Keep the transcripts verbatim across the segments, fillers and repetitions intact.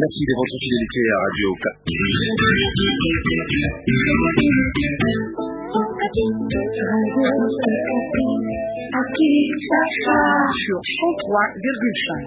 Merci de votre fidélité à Radio quatre. Sur cent trois virgule cinq.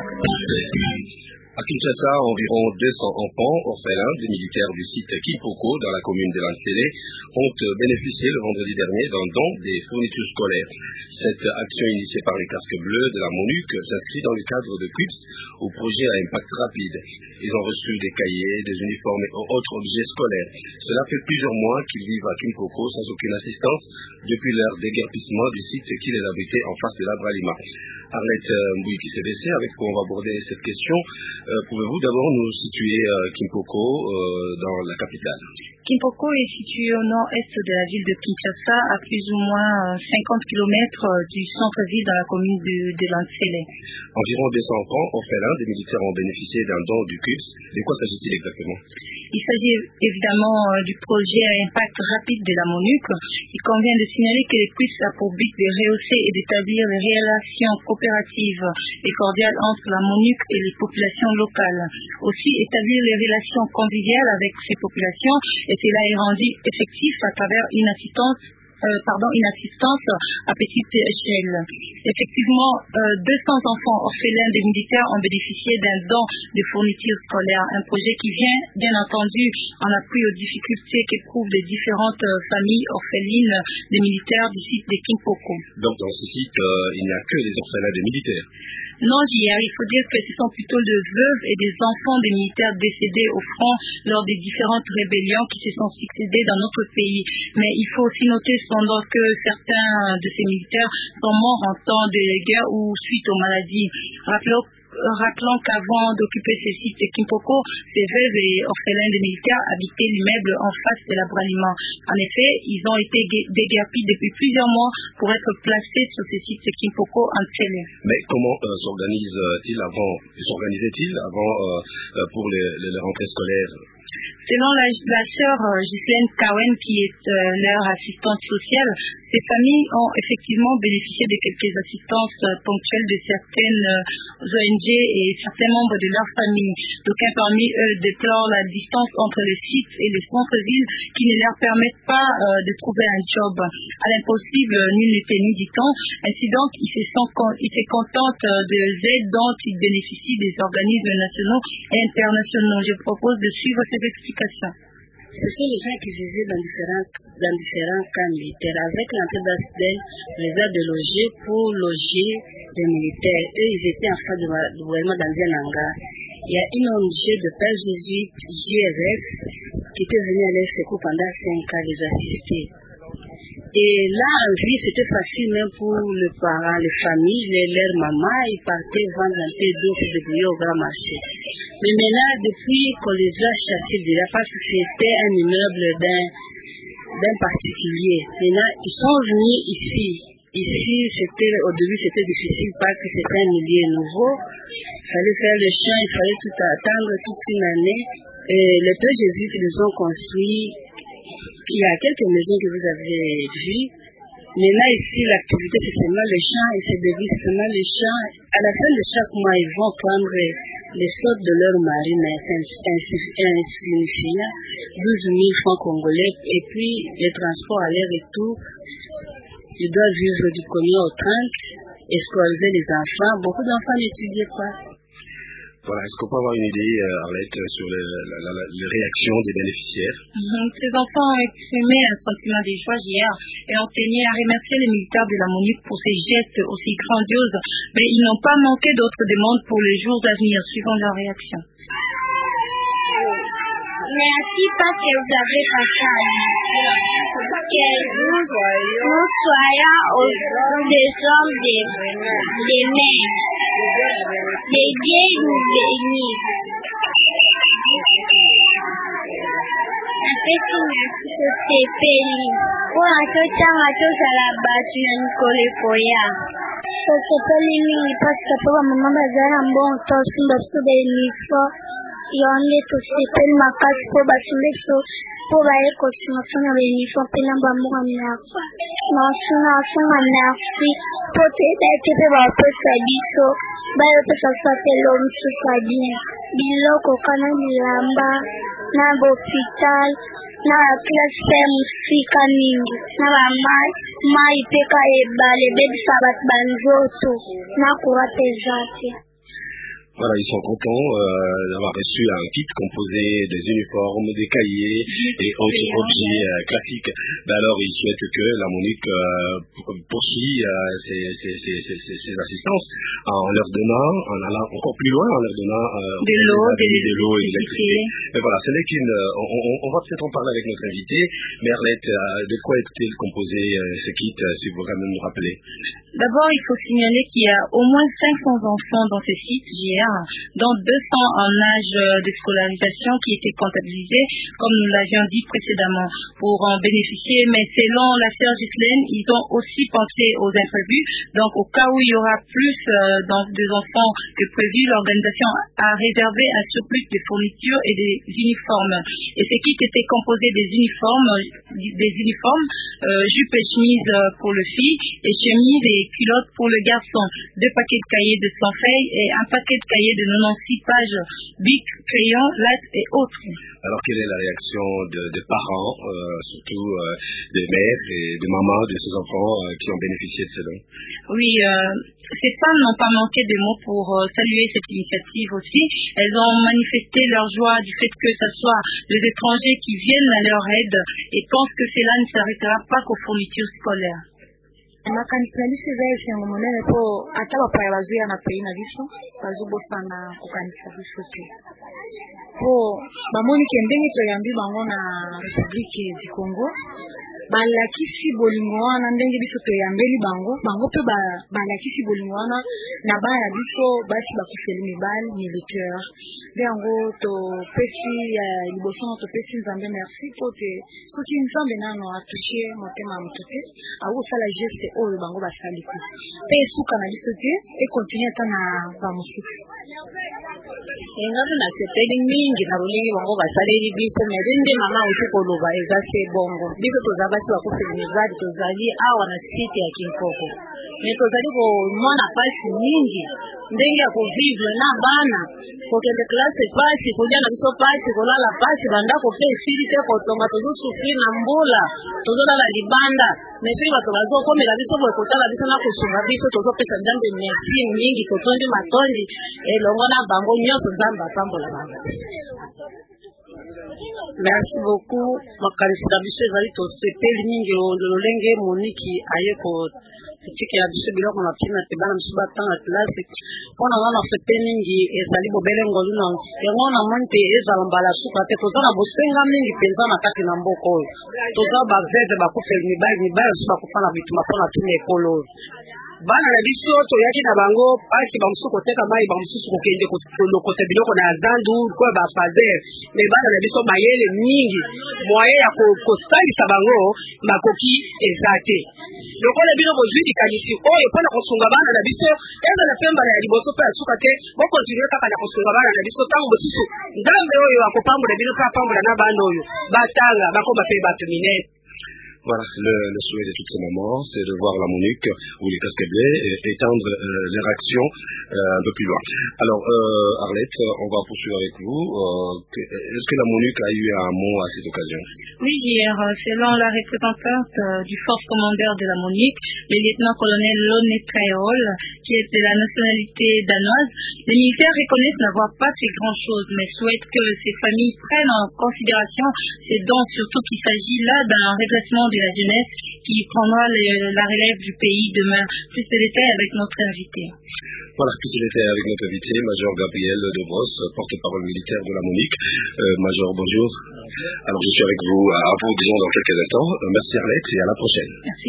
À Kinshasa, environ deux cents enfants orphelins des militaires du site Kimpoko dans la commune de Lantsele ont bénéficié le vendredi dernier d'un don des fournitures scolaires. Cette action initiée par les casques bleus de la MONUC s'inscrit dans le cadre de Q I P S au projet à impact rapide. Ils ont reçu des cahiers, des uniformes et autres objets scolaires. Cela fait plusieurs mois qu'ils vivent à Kimpoko sans aucune assistance depuis leur déguerpissement du site qui les abritait en face de la Bralima. Arlette Mbouiki C B C, avec qui on va aborder cette question. Euh, pouvez-vous d'abord nous situer euh, Kimpoko euh, dans la capitale? Kimpoko est situé au nord-est de la ville de Kinshasa, à plus ou moins cinquante kilomètres du centre-ville dans la commune de, de Lantsele. Environ deux cents enfants orphelins des militaires ont bénéficié d'un don du Q I P S. De quoi s'agit-il exactement? Il s'agit évidemment euh, du projet à impact rapide de la MONUC. Il convient de signaler que le Q I P S a pour but de rehausser et d'établir les relations coopératives et cordiales entre la MONUC et les populations locales. Aussi, établir les relations conviviales avec ces populations, et cela est rendu effectif à travers une assistance Euh, pardon, une assistance à petite échelle. Effectivement, euh, deux cents enfants orphelins des militaires ont bénéficié d'un don de fournitures scolaires, un projet qui vient, bien entendu, en appui aux difficultés qu'éprouvent les différentes euh, familles orphelines des militaires du site de Kimpoko. Donc, dans ce site, euh, il n'y a que des orphelins des militaires? Non, J R, il faut dire que ce sont plutôt des veuves et des enfants des militaires décédés au front lors des différentes rébellions qui se sont succédées dans notre pays. Mais il faut aussi noter cependant que certains de ces militaires sont morts en temps de guerre ou suite aux maladies. Rappelons Rappelons qu'avant d'occuper ce site de Kimpoko, ces veuves et orphelins de militaires habitaient l'immeuble en face de la Bralima. En effet, ils ont été déguerpis depuis plusieurs mois pour être placés sur ce site de Kimpoko en Tsele. Mais comment euh, s'organise-t-il avant, s'organisait-il avant euh, pour les, les, les rentrées scolaires? Selon la, la sœur euh, Ghislaine Kawen, qui est euh, leur assistante sociale, ces familles ont effectivement bénéficié de quelques assistances euh, ponctuelles de certaines euh, O N G et certains membres de leur famille. D'aucuns parmi eux déplorent la distance entre le site et le centre-ville qui ne leur permettent pas euh, de trouver un job. À l'impossible, nul n'est tenu, dit-on. Ainsi donc, ils se, sont, ils se contentent des aides dont ils bénéficient des organismes nationaux et internationaux. Je propose de suivre ces explications. Ce sont les gens qui vivaient dans différents, dans différents camps militaires. Avec l'entrée d'Asdel, on les a délogés pour loger les militaires. Eux, ils étaient en face du gouvernement dans un hangar. Il y a une O N G de père jésuite, J R F, qui était venue à leur secours pendant cinq ans les assister. Et là, en vie, c'était facile même pour les parents, les familles, les, leurs mamans, ils partaient vendre un peu d'eau pour des au grand marché. Mais maintenant, depuis qu'on les a chassés de là, parce que c'était un immeuble d'un, d'un particulier, maintenant, ils sont venus ici. Ici, c'était, au début, c'était difficile parce que c'était un milieu nouveau. Il fallait faire le champ, il fallait tout attendre toute une année. Et les pères jésuites, ils ont construit. Il y a quelques maisons que vous avez vues. Maintenant, ici, l'activité, c'est seulement le champ, et c'est devenu seulement le champ. À la fin de chaque mois, ils vont prendre les soldes de leur mari, mais insignifiant, douze mille francs congolais, et puis les transports aller-retour. Ils doivent vivre du premier au trente, et scolariser les enfants. Beaucoup d'enfants n'étudient pas. Voilà, est-ce qu'on peut avoir une idée, euh, Arlette, sur les, la, la, les réactions des bénéficiaires? Mm-hmm. Ces enfants ont exprimé un sentiment de joie hier et ont tenu à remercier les militaires de la MONUC pour ces gestes aussi grandioses, mais ils n'ont pas manqué d'autres demandes pour les jours à venir, suivant leur réaction. Merci parce que vous avez passé à nous. Que nous, nous soyons au des hommes des, des mères. Les dieux nous bénissent. Napesi merci tosepeli mpona totanga tozala bato na mikolo ekoya. Tosepeli mingi pasika mpo bamama bazala na mbongo tosumba biso bauniforme yango tosepeli makasi mpo basumba biso mpo baye kosunga na bauniforme mpe na bamboka merci nasunga nasunga merci mpo toyeba ete mpe bapesa biso bayopesa sapelo mosusu ya bien biloko kana bilamba na bopital na baklasse mpe mosika mingi na bamai mai mpe ka ebale ebebisa bato banzoto na kura mpe eza te. Voilà, ils sont contents euh, d'avoir reçu un kit composé des uniformes, des cahiers et autres objets euh, classiques. Ben alors, ils souhaitent que la MONUC euh, poursuit euh, ses, ses, ses, ses, ses, ses assistances en leur donnant, en allant encore plus loin, en leur donnant euh, de l'eau, de, de l'eau et de l'électricité. Mais voilà, ce n'est qu'une. On, on, on va peut-être en parler avec notre invité. Mais Arlette, euh, de quoi est-il composé euh, ce kit, euh, si vous pouvez nous rappeler? D'abord, il faut signaler qu'il y a au moins cinq cents enfants dans ce site J R, dont deux cents en âge de scolarisation qui étaient comptabilisés, comme nous l'avions dit précédemment, pour en bénéficier. Mais selon la sœur Ghislaine, ils ont aussi pensé aux imprévus. Donc, au cas où il y aura plus euh, donc, des enfants que prévu, l'organisation a réservé un surplus de fournitures et des uniformes. Et ce kit était composé des uniformes, des uniformes, euh, jupes et chemises pour le fille et chemises et culottes pour le garçon, deux paquets de cahiers de cent feuilles et un paquet de cahiers de quatre-vingt-seize pages, bic, crayon, latte et autres. Alors quelle est la réaction de, des parents, euh, surtout euh, des mères et des mamans de ces enfants euh, qui ont bénéficié de ces dons? Oui, euh, ces femmes n'ont pas manqué de mots pour euh, saluer cette initiative aussi. Elles ont manifesté leur joie du fait que ce soit les étrangers qui viennent à leur aide et pensent que cela ne s'arrêtera pas qu'aux fournitures scolaires. makanisi na biso eza esengo monene mpo ata bapaya bazoya na pays na biso bazobosana kokanisa biso te mpo bamoni ke ndenge toyambi bango na République du Congo balakisi bolingo wana ndenge biso toyambeli bango bango mpe balakisi bolingo wana na bana biso basi bakufeli mibali militaire nde yango topesi liboso na topesi Nzambe merci po te soki Nzambe nano atushe motema ya moto te akosala geste oyo bango basali te mpe esuka na biso te ekontinue ata na bamosusu engalo na sepeli mingi na bolingi bango basaleli biso me nde mama auti koloba eza se bongo biso toza basi bakufeli mibali tozali awa na site ya Kimpoko me tozali komona pasi mingi ndenge ya kovivre na bana kokende klase pasi kolia na biso pasi kolala pasi bandako mpe esili te kotonga tozosufrir na mbula tozolala libanda me soki bato bazokomela biso boye kotala biso na kosunga biso tozopesa Nzambe merci mingi totondi matondi elongo na bango nyonso Nzambe apambola bango. Merci beaucoup. Makanisi na biso ezali tosepeli mingi lolenge moniki aye ko tiki ya biso biloko na pina te bana biso batanga classe mpona wana sepeli mingi ezali bobele ngolu na yango na moni te ezala mbala suka te toza na bosenga mingi mpenza na kati na mboka oyo toza baveve bakufeli mibali mibali biso bakufa na bituma mpona tina ekolo oyo bana na biso toyaki na bango pasi bamosusu koteka mai bamosusu kokende kolokota biloko na zandu koyo bafader me bana na biso mayele mingi moye ya kosalisa bango makoki eza te lokola bino bozwi likanisi oyo mpona kosunga bana na biso eza na pembala ya liboso mpe ya suka te bokontinue kaka na kosunga bana na biso ntango mosusu Nzambe oyo akopambola bino mpe apambola na bana oyo batanga bakoma mpe bato minene. Voilà, le, le souhait de toutes ces mamans, c'est de voir la MONUC ou les casquettes bleues étendre euh, leur action euh, un peu plus loin. Alors, euh, Arlette, on va poursuivre avec vous. Euh, est-ce que la MONUC a eu un mot à cette occasion? Oui, hier, selon la représentante du force commandeur de la MONUC, le lieutenant-colonel Lone Traorol, qui est de la nationalité danoise, les militaires reconnaissent n'avoir pas fait grand-chose, mais souhaitent que ces familles prennent en considération ces dons, surtout qu'il s'agit là d'un redressement de la jeunesse qui prendra le, la relève du pays demain. Plus de détails avec notre invité. Voilà, plus de détails avec notre invité, Major Gabriel Debros, porte-parole militaire de la MONUC. Euh, Major, bonjour. Alors, je suis avec vous, à vous, disons, dans quelques instants. Euh, merci Arlette et à la prochaine. Merci.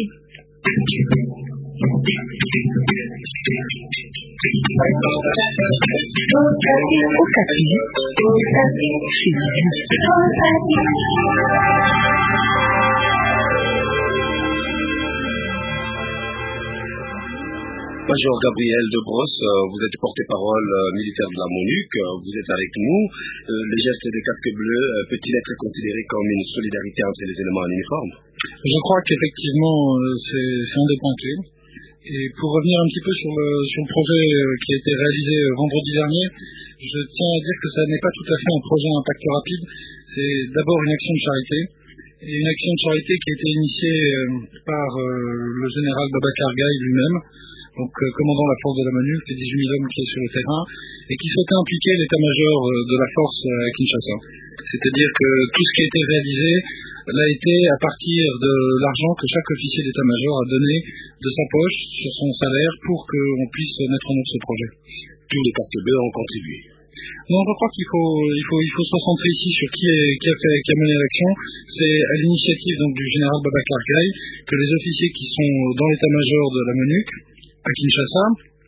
Major Gabriel Debros, vous êtes porte-parole militaire de la MONUC, vous êtes avec nous. Les gestes des casques bleus peut-il être considéré comme une solidarité entre les éléments en uniforme? Je crois qu'effectivement, c'est un des points clés. Et pour revenir un petit peu sur le, sur le projet qui a été réalisé vendredi dernier, je tiens à dire que ça n'est pas tout à fait un projet à impact rapide. C'est d'abord une action de charité. Et une action de charité qui a été initiée par le général Babacar Gaye lui-même, donc commandant la force de la MONUC, les dix-huit mille hommes qui est sur le terrain, et qui souhaitait impliquer l'état-major de la force à Kinshasa. C'est-à-dire que tout ce qui a été réalisé l'a été à partir de l'argent que chaque officier d'état-major a donné de sa poche sur son salaire pour qu'on puisse mettre en œuvre ce projet. Tous les casques bleus ont contribué. Non, je crois qu'il faut, il faut, il faut se concentrer ici sur qui, est, qui, a fait, qui a mené l'action. C'est à l'initiative donc du général Babacar Gaye que les officiers qui sont dans l'état-major de la MONUC à Kinshasa,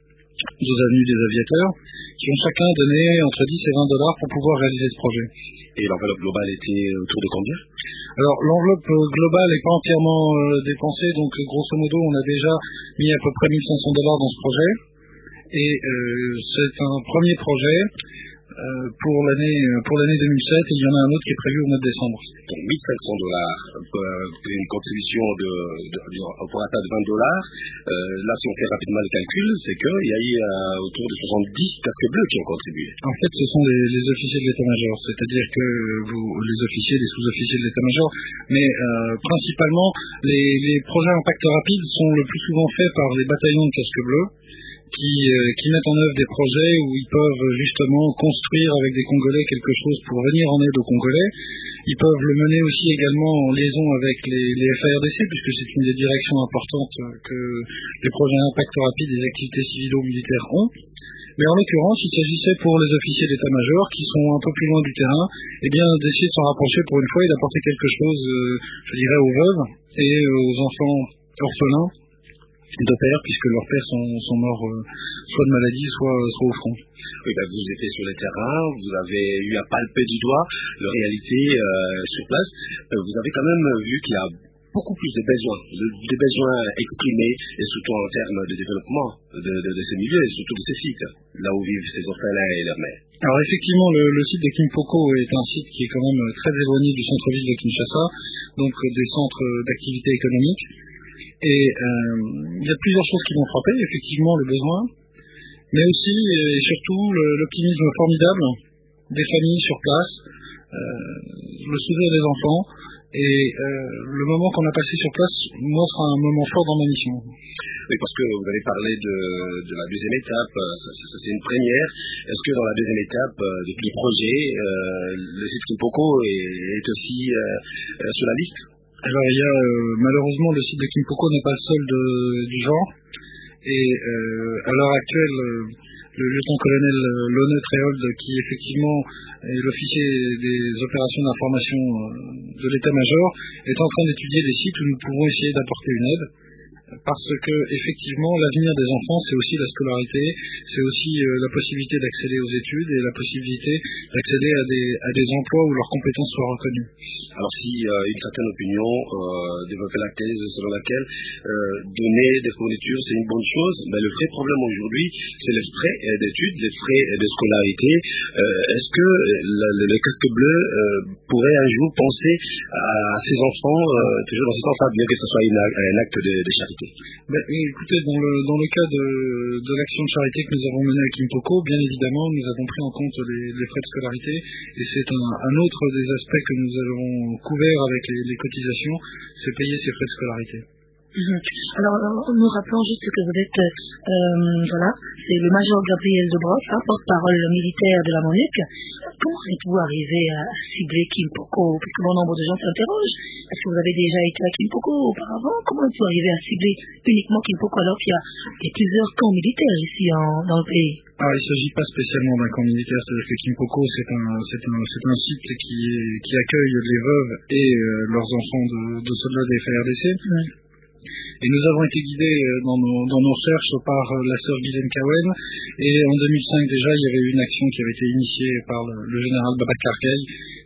aux avenues des aviateurs, qui ont chacun donné entre dix et vingt dollars pour pouvoir réaliser ce projet. Et l'enveloppe globale était autour de combien? Alors l'enveloppe globale n'est pas entièrement euh, dépensée, donc grosso modo on a déjà mis à peu près mille cinq cents dollars dans ce projet. Et euh, c'est un premier projet euh, pour l'année pour l'année deux mille sept, et il y en a un autre qui est prévu au mois de décembre. Donc mille cinq cents dollars, euh, une contribution de, de, de, pour atteindre vingt dollars. Euh, là, si on fait rapidement le calcul, c'est qu'il y a eu euh, autour de soixante-dix casques bleus qui ont contribué. En fait, ce sont les, les officiers de l'état-major, c'est-à-dire que vous, les officiers, les sous-officiers de l'état-major, mais euh, principalement, les, les projets impact rapide sont le plus souvent faits par les bataillons de casques bleus, Qui, euh, qui mettent en œuvre des projets où ils peuvent justement construire avec des Congolais quelque chose pour venir en aide aux Congolais. Ils peuvent le mener aussi également en liaison avec les, les F A R D C, puisque c'est une des directions importantes que les projets impact rapide des activités civilo-militaires ont. Mais en l'occurrence, il s'agissait pour les officiers d'état-major qui sont un peu plus loin du terrain, eh bien d'essayer de s'en rapprocher pour une fois et d'apporter quelque chose, euh, je dirais, aux veuves et aux enfants orphelins de père, puisque leurs pères sont, sont morts euh, soit de maladie, soit, soit au front. Oui, ben vous étiez sur le terrain, vous avez eu à palper du doigt la réalité euh, sur place. Euh, vous avez quand même vu qu'il y a beaucoup plus de besoins, de, des besoins exprimés, et surtout en termes de développement de, de, de ces milieux, et surtout de ces sites, là où vivent ces orphelins et leurs mères. Alors effectivement, le, le site de Kimpoko est un site qui est quand même très éloigné du centre-ville de Kinshasa, donc des centres d'activité économique. Et euh, il y a plusieurs choses qui m'ont frappé, effectivement le besoin, mais aussi et surtout le, l'optimisme formidable des familles sur place, euh, le sourire des enfants, et euh, le moment qu'on a passé sur place, moi, sera un moment fort dans ma mission. Oui, parce que vous avez parlé de, de la deuxième étape, ça, ça, c'est une première. Est-ce que dans la deuxième étape euh, de du projet, euh, le site Kimpoko est, est aussi euh, euh, sur la liste? Alors il y a euh, malheureusement le site de Kimpoko n'est pas le seul de, du genre, et euh, à l'heure actuelle euh, le lieutenant-colonel Lone Tréhold, qui effectivement est l'officier des opérations d'information de l'état-major, est en train d'étudier des sites où nous pouvons essayer d'apporter une aide. Parce que effectivement l'avenir des enfants c'est aussi la scolarité, c'est aussi euh, la possibilité d'accéder aux études et la possibilité d'accéder à des, à des emplois où leurs compétences soient reconnues. Alors si euh, une certaine opinion euh, développait la thèse selon laquelle euh, donner des fournitures c'est une bonne chose, mais le vrai problème aujourd'hui c'est les frais d'études, les frais de scolarité. Euh, est-ce que le, le, le casque bleu euh, pourrait un jour penser à ces enfants, euh, toujours dans ce sens-là, bien que ce soit une, un acte de, de charité? Ben, écoutez, dans le, dans le cas de, de l'action de charité que nous avons menée à Kimpoko, bien évidemment, nous avons pris en compte les, les frais de scolarité, et c'est un, un autre des aspects que nous avons couvert avec les, les cotisations, c'est payer ces frais de scolarité. Mmh. Alors, nous rappelons juste que vous êtes, euh, voilà, c'est le major Gabriel Debroff, hein, porte-parole militaire de la MONUC. Comment êtes-vous arrivé à cibler Kimpoko? Parce que bon nombre de gens s'interrogent. Est-ce que vous avez déjà été à Kimpoko auparavant? Comment êtes-vous arrivé à cibler uniquement Kimpoko alors qu'il y a, il y a plusieurs camps militaires ici en, dans le pays? Ah, il ne s'agit pas spécialement d'un camp militaire, c'est-à-dire que Kimpoko, c'est un, c'est un, c'est un site qui, est, qui accueille les veuves et euh, leurs enfants de, de soldats des F A R D C. Mmh. Et nous avons été guidés dans nos, dans nos recherches par la sœur Guylaine Cowen. Et en deux mille cinq déjà, il y avait eu une action qui avait été initiée par le, le général Babacar Gaye,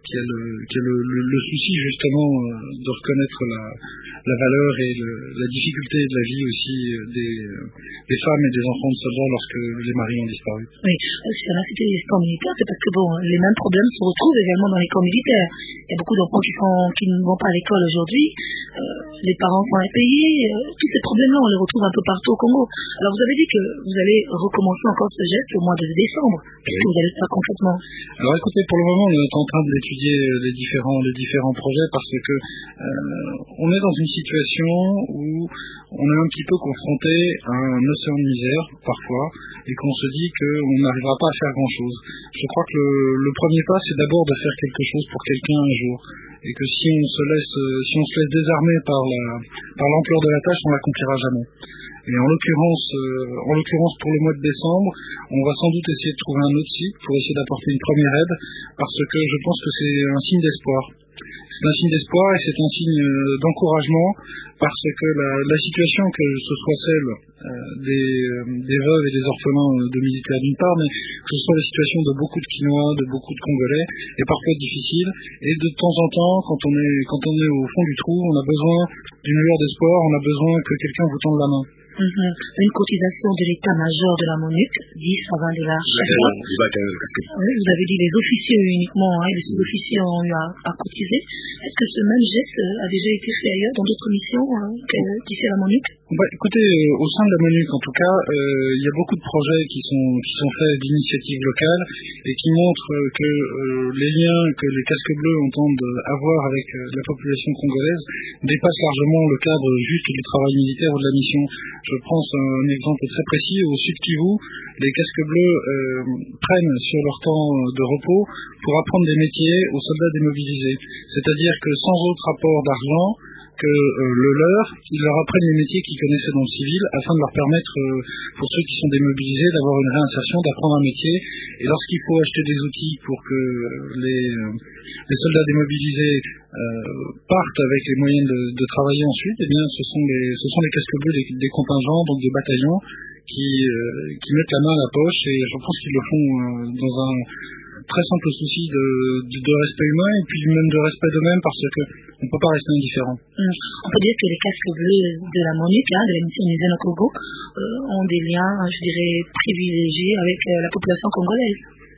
qui a le, qui a le, le, le souci justement de reconnaître la, la valeur et le, la difficulté de la vie aussi des, des femmes et des enfants de soldats lorsque les maris ont disparu. Oui, si on a cité les camps militaires, c'est parce que bon, les mêmes problèmes se retrouvent également dans les camps militaires. Il y a beaucoup d'enfants qui, sont, qui ne vont pas à l'école aujourd'hui, euh, les parents sont impayés, euh, tous ces problèmes-là on les retrouve un peu partout au Congo. Alors vous avez dit que vous allez recommencer encore ce geste au mois de décembre. Qu'est-ce oui. que vous allez faire concrètement? Alors écoutez, pour le moment on est en train d'étudier les différents, les différents projets parce que euh, on est dans une situation où on est un petit peu confronté à un océan de misère parfois et qu'on se dit qu'on n'arrivera pas à faire grand-chose. Je crois que le, le premier pas c'est d'abord de faire quelque chose pour quelqu'un un jour et que si on se laisse, si on se laisse désarmer par la, par l'ampleur de la tâche, on l'accomplira jamais. Et en l'occurrence, euh, en l'occurrence pour le mois de décembre, on va sans doute essayer de trouver un autre site pour essayer d'apporter une première aide, parce que je pense que c'est un signe d'espoir. C'est un signe d'espoir et c'est un signe d'encouragement, parce que la, la situation, que ce soit celle euh, des, euh, des veuves et des orphelins de militaires d'une part, mais que ce soit la situation de beaucoup de Quinois, de beaucoup de Congolais, est parfois difficile. Et de temps en temps, quand on est, quand on est au fond du trou, on a besoin d'une lueur d'espoir, on a besoin que quelqu'un vous tende la main. Mm-hmm. Une cotisation de l'état-major de la MONUC, dix à vingt dollars chaque mois. Oui, vous avez dit les officiers uniquement, hein, les sous-officiers ont eu à, à cotiser. Est-ce que ce même geste a déjà été fait ailleurs, dans d'autres missions, hein, qu'ici à la MONUC? Bah, écoutez, euh, au sein de la MONUC, en tout cas, euh, il y a beaucoup de projets qui sont, qui sont faits d'initiatives locales et qui montrent que euh, les liens que les casques bleus entendent avoir avec euh, la population congolaise dépassent largement le cadre juste du travail militaire ou de la mission. Je prends un exemple très précis. Au Sud Kivu, les casques bleus euh, prennent sur leur temps de repos pour apprendre des métiers aux soldats démobilisés. C'est-à-dire que sans autre apport d'argent que euh, le leur, ils leur apprennent les métiers qu'ils connaissaient dans le civil afin de leur permettre, euh, pour ceux qui sont démobilisés, d'avoir une réinsertion, d'apprendre un métier. Et lorsqu'il faut acheter des outils pour que les, euh, les soldats démobilisés euh, partent avec les moyens de, de travailler ensuite, eh bien, ce sont les, ce sont les casques bleus des, des contingents, donc des bataillons, qui, euh, qui mettent la main à la poche, et je pense qu'ils le font euh, dans un très simple souci de, de, de respect humain et puis même de respect d'eux-mêmes, parce que on ne peut pas rester indifférent. Mmh. On peut dire que les casques bleus de la MONUC, hein, de la mission Unison au Congo, euh, ont des liens, je dirais, privilégiés avec euh, la population congolaise.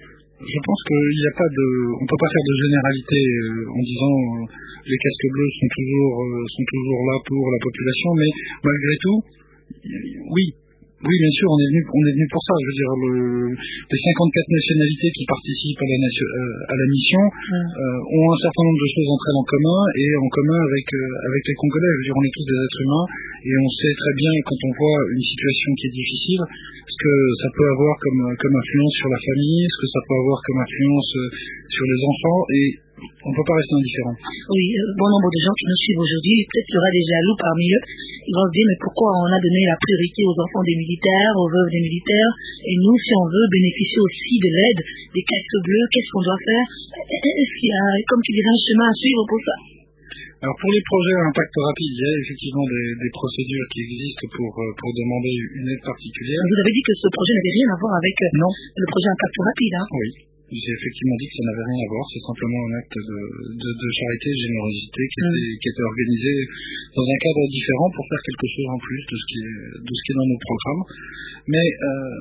Je pense qu'il n'y a pas de, on peut pas faire de généralité euh, en disant euh, les casques bleus sont toujours, euh, sont toujours là pour la population, mais malgré tout, oui. Oui, bien sûr, on est venu, on est venu pour ça. Je veux dire, le, les cinquante-quatre nationalités qui participent à la, nation, euh, à la mission mmh. euh, ont un certain nombre de choses entre elles en commun et en commun avec euh, avec les Congolais. Je veux dire, on est tous des êtres humains et on sait très bien quand on voit une situation qui est difficile, ce que ça peut avoir comme comme influence sur la famille, ce que ça peut avoir comme influence euh, sur les enfants, et on ne peut pas rester indifférent. Oui, euh, bon nombre de gens qui nous suivent aujourd'hui, peut-être qu'il y aura des jaloux parmi eux. Ils vont se dire, mais pourquoi on a donné la priorité aux enfants des militaires, aux veuves des militaires, et nous, si on veut bénéficier aussi de l'aide des casques bleus, qu'est-ce qu'on doit faire? Est-ce qu'il y a, comme tu dirais, un chemin à suivre pour ça? Alors pour les projets à impact rapide, il y a effectivement des, des procédures qui existent pour, pour demander une aide particulière. Vous avez dit que ce projet n'avait rien à voir avec non. le projet impact rapide, hein? Oui. J'ai effectivement dit que ça n'avait rien à voir, c'est simplement un acte de, de, de charité, de générosité qui, mmh. était, qui était organisé dans un cadre différent pour faire quelque chose en plus de ce qui est, de ce qui est dans nos programmes. Mais euh,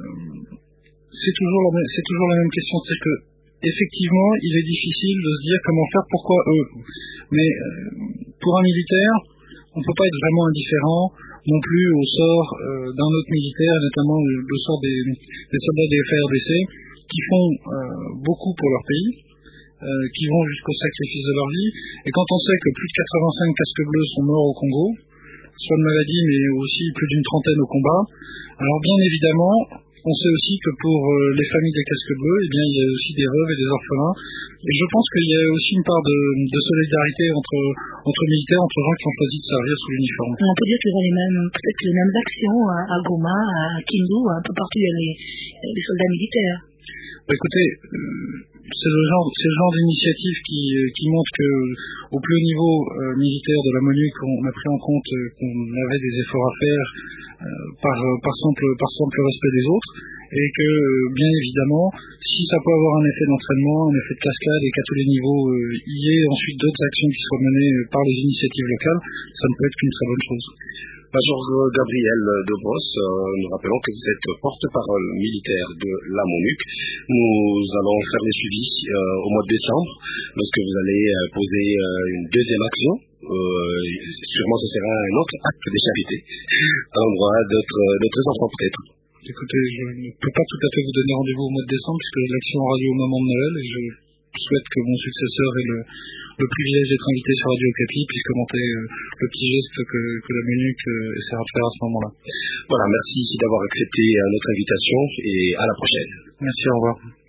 c'est toujours la même, c'est toujours la même question, c'est que effectivement, il est difficile de se dire comment faire, pourquoi eux. Mais euh, pour un militaire, on ne peut pas être vraiment indifférent non plus au sort euh, d'un autre militaire, notamment le, le sort des, des soldats des F A R D C, qui font euh, beaucoup pour leur pays, euh, qui vont jusqu'au sacrifice de leur vie. Et quand on sait que plus de quatre-vingt-cinq casques bleus sont morts au Congo, soit de maladie, mais aussi plus d'une trentaine au combat, alors bien évidemment, on sait aussi que pour euh, les familles des casques bleus, eh bien, il y a aussi des veuves et des orphelins. Et je pense qu'il y a aussi une part de, de solidarité entre, entre militaires, entre gens qui ont choisi de servir sous l'uniforme. On peut dire qu'il y a les mêmes, peut-être les mêmes actions à, à Goma, à Kindu, un peu partout il y a les, les soldats militaires. Bah, écoutez, c'est le genre, c'est le genre d'initiative qui, qui montre que au plus haut niveau euh, militaire de la MONUC, on a pris en compte euh, qu'on avait des efforts à faire euh, par, par simple, par simple respect des autres. et que, bien évidemment, si ça peut avoir un effet d'entraînement, un effet de cascade, et qu'à tous les niveaux, euh, il y ait ensuite d'autres actions qui soient menées par les initiatives locales, ça ne peut être qu'une très bonne chose. Major Gabriel Debros, euh, nous rappelons que vous êtes porte-parole militaire de la MONUC. Nous allons faire les suivis euh, au mois de décembre, lorsque vous allez euh, poser euh, une deuxième action. Euh, sûrement ce sera un autre acte de charité à l'endroit d'autres, d'autres enfants peut-être. Écoutez, je ne peux pas tout à fait vous donner rendez-vous au mois de décembre puisque l'action aura lieu au moment de Noël et je souhaite que mon successeur ait le, le privilège d'être invité sur Radio Okapi et puisse commenter euh, le petit geste que, que la MONUC euh, essaiera de faire à ce moment-là. Voilà, merci d'avoir accepté notre invitation et à la prochaine. Merci, au revoir.